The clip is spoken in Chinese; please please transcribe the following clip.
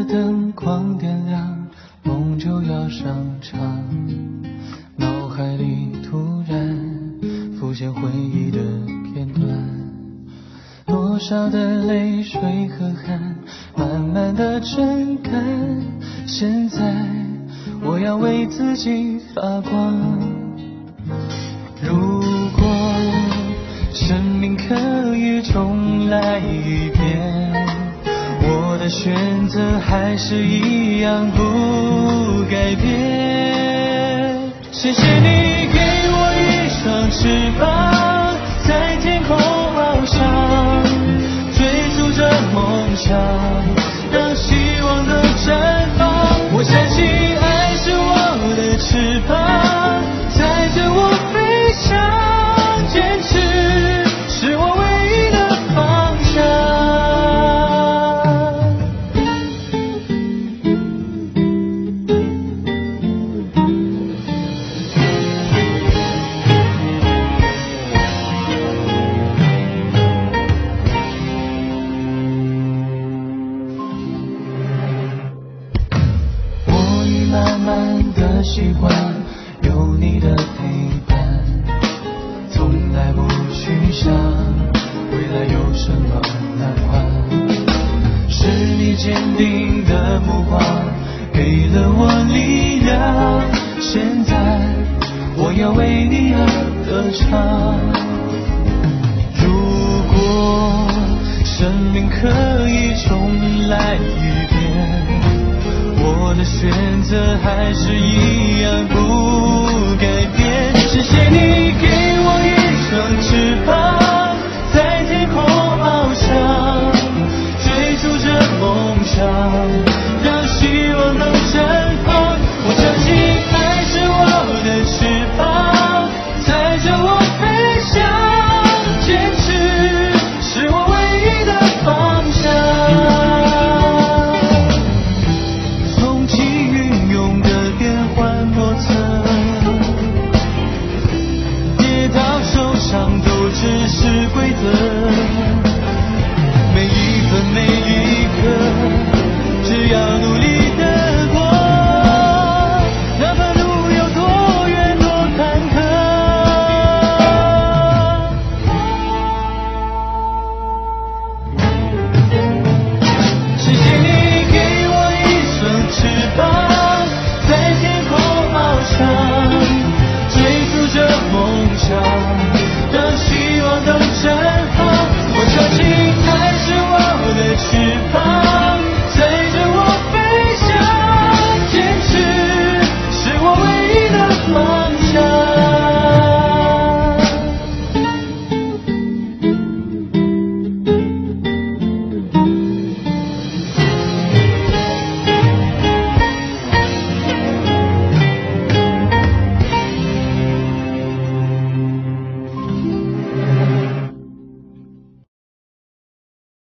灯光点亮，梦就要上场。脑海里突然浮现回忆的片段，多少的泪水和汗慢慢的蒸干。现在我要为自己发光。如果生命可以重来一遍，我的选择还是一样不改变。谢谢你给我一双翅膀，在天空翱翔，追逐着梦想，让希望都绽放。我相信爱是我的翅膀，载着我飞翔，坚持是我唯一的方向。我已慢慢的习惯有你的陪伴，从来不去想未来有什么难关。是你坚定的目光给了我力量，现在我要为你而歌唱。如果生命可以重来一遍，我的选择还是一样不改变。